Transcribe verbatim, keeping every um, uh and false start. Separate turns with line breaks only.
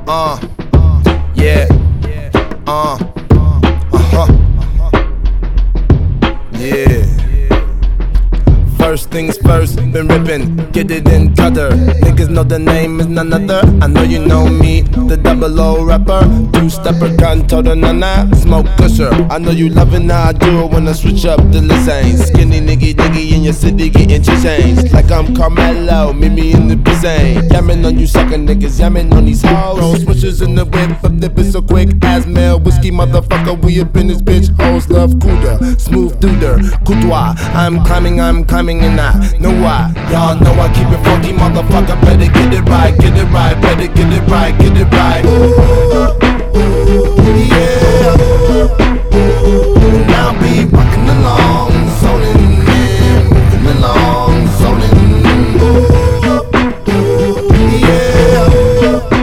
Uh, yeah, uh, uh-huh, yeah. First things first, been rippin', get it in gutter. Niggas know the name is none other. I know you know me, the double O rapper. Two-stepper, gun total nana, smoke gusher. I know you lovin' how I do it when I switch up the listen. Skinny niggy niggy in your city getting change. Like I'm Carmelo, meet me in the pisane. Yamming on you sucker niggas, yamming on these hoes. Roll switches in the whip, flip the bitch so quick as mail. Whiskey motherfucker, we up in this bitch. Hoes love Kuda, smooth duder, couture. I'm climbing, I'm climbing. And I know why, y'all know I keep it funky, motherfucker. Better get it right, get it right, better get it right, get